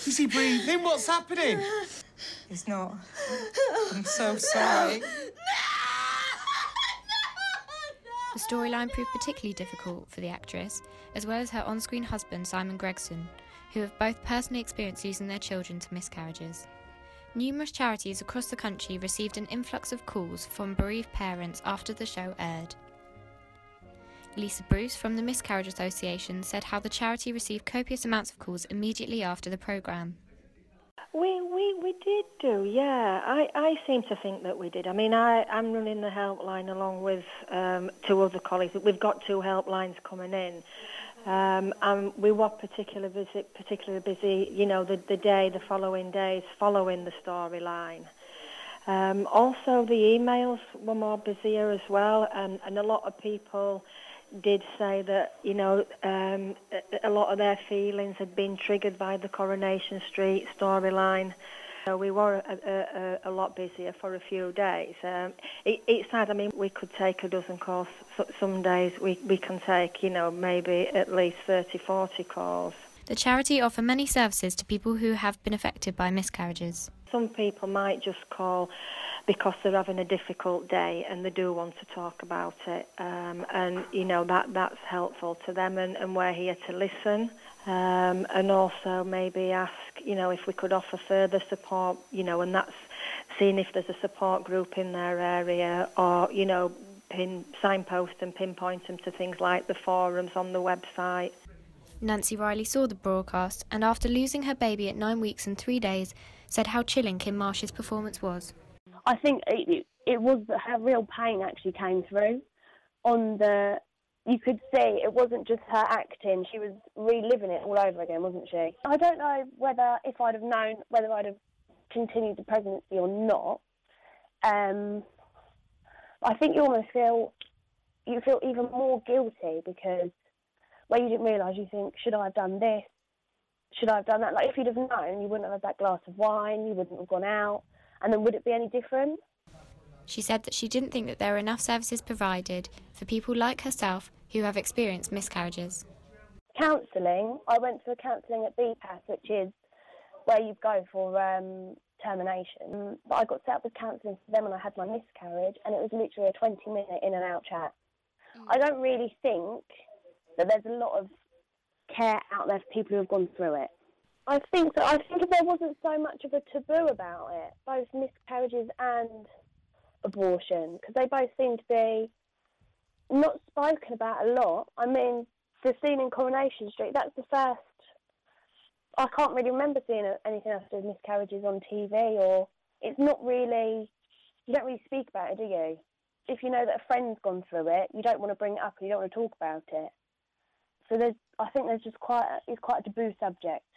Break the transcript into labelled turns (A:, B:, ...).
A: Is he breathing? What's happening?
B: He's not. I'm so sorry.
C: The storyline proved particularly difficult for the actress, as well as her on-screen husband Simon Gregson, who have both personally experienced losing their children to miscarriages. Numerous charities across the country received an influx of calls from bereaved parents after the show aired. Lisa Bruce from the Miscarriage Association said how the charity received copious amounts of calls immediately after the programme.
D: We did do, yeah. I seem to think that we did. I mean, I'm running the helpline along with two other colleagues. We've got two helplines coming in. And we were particularly busy, you know, the following days following the storyline. Also, the emails were more busier as well, and a lot of people did say that, you know, a lot of their feelings had been triggered by the Coronation Street storyline. So we were a lot busier for a few days. It's sad. I mean, we could take a dozen calls. Some days we can take, you know, maybe at least 30, 40 calls.
C: The charity offer many services to people who have been affected by miscarriages.
D: Some people might just call because they're having a difficult day and they do want to talk about it. And, you know, that's helpful to them, and we're here to listen. And also maybe ask, you know, if we could offer further support, you know, and that's seeing if there's a support group in their area, or, you know, signpost and pinpoint them to things like the forums on the website.
C: Nancy Riley saw the broadcast and after losing her baby at 9 weeks and 3 days, said how chilling Kim Marsh's performance was.
E: I think it was that her real pain actually came through. You could see it wasn't just her acting, she was reliving it all over again, wasn't she? I don't know if I'd have known whether I'd have continued the pregnancy or not. I think you feel even more guilty because where you didn't realise, you think, should I have done this? Should I have done that? Like, if you'd have known, you wouldn't have had that glass of wine, you wouldn't have gone out, and then would it be any different?
C: She said that she didn't think that there were enough services provided for people like herself who have experienced miscarriages.
E: Counselling, I went to a counselling at BPAS, which is where you go for termination. But I got set up with counselling for them when I had my miscarriage, and it was literally a 20-minute in and out chat. I don't really think that there's a lot of care out there for people who have gone through it. I think if there wasn't so much of a taboo about it, both miscarriages and abortion, because they both seem to be not spoken about a lot. I mean, the scene in Coronation Street, that's the first. I can't really remember seeing anything else to do with miscarriages on TV, or it's not really, you don't really speak about it, do you? If you know that a friend's gone through it, you don't want to bring it up and you don't want to talk about it. So I think there's just it's quite a taboo subject.